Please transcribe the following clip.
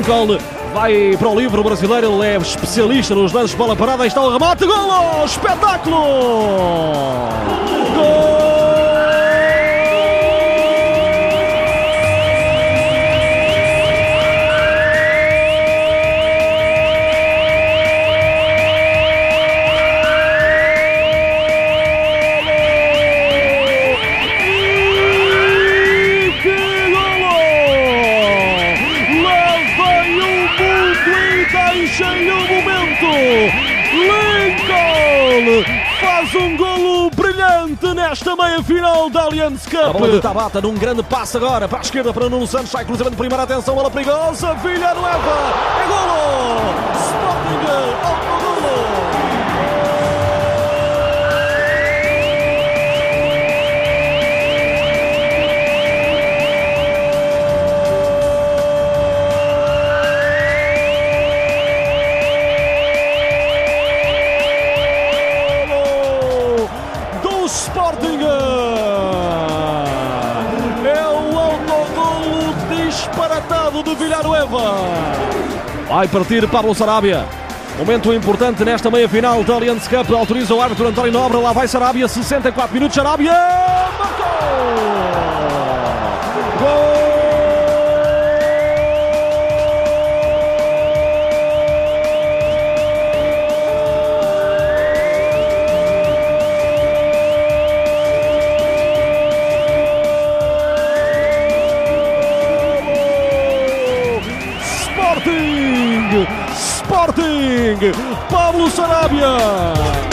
Lincoln vai para o livro brasileiro, ele é especialista nos lances de bola parada. Aí está o remate, golo! Espetáculo! Gol! Cheio o momento, Lincoln faz um golo brilhante nesta meia-final da Allianz Cup. A bola do Tabata num grande passe agora para a esquerda para Nuno Santos, sai cruzamento de primeira, atenção, bola perigosa, Villanueva, é golo, Sporting, autogolo. Sporting é o autogolo disparatado de Villanueva. Vai partir Pablo Sarabia. Momento importante nesta meia-final da Allianz Cup. Autoriza o árbitro António Nobre. Lá vai Sarabia, 64 minutos. Sarabia marcou! Gol! Sporting! Pablo Sarabia!